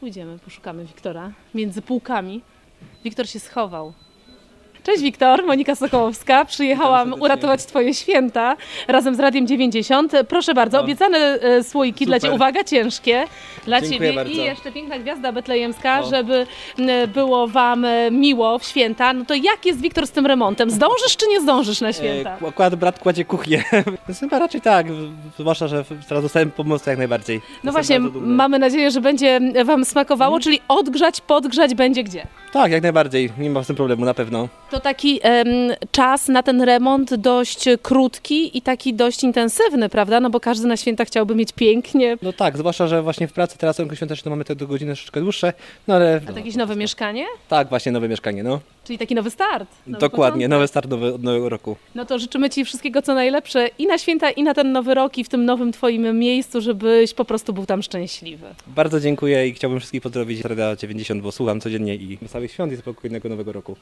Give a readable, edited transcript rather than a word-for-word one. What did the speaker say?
pójdziemy, poszukamy Wiktora między półkami. Wiktor się schował. Cześć Wiktor, Monika Sokołowska. Przyjechałam uratować Twoje święta razem z Radiem 90. Proszę bardzo, obiecane słoiki dla Ciebie. Uwaga, ciężkie dla Dziękuję Ciebie. bardzo. I jeszcze piękna gwiazda betlejemska, żeby było miło w święta. No to jak jest Wiktor z tym remontem? Zdążysz czy nie zdążysz na święta? Akurat brat kładzie kuchnię. Chyba raczej tak, zwłaszcza, że teraz dostałem pomoc jak najbardziej. No właśnie, mamy nadzieję, że będzie Wam smakowało, czyli odgrzać, podgrzać będzie gdzie? Tak, jak najbardziej, nie ma z tym problemu, na pewno. To taki czas na ten remont dość krótki i taki dość intensywny, prawda? No bo każdy na święta chciałby mieć pięknie. No tak, zwłaszcza, że właśnie w pracy teraz świąteczne mamy te do godziny troszeczkę dłuższe, no ale... A to jakieś nowe mieszkanie? Tak, właśnie nowe mieszkanie, no. Czyli taki nowy start. Dokładnie, nowy start od nowego roku. No to życzymy Ci wszystkiego co najlepsze i na święta, i na ten nowy rok, i w tym nowym Twoim miejscu, żebyś po prostu był tam szczęśliwy. Bardzo dziękuję i chciałbym wszystkich pozdrowić z Radia 90, bo słucham codziennie i wesołych świąt i spokojnego nowego roku.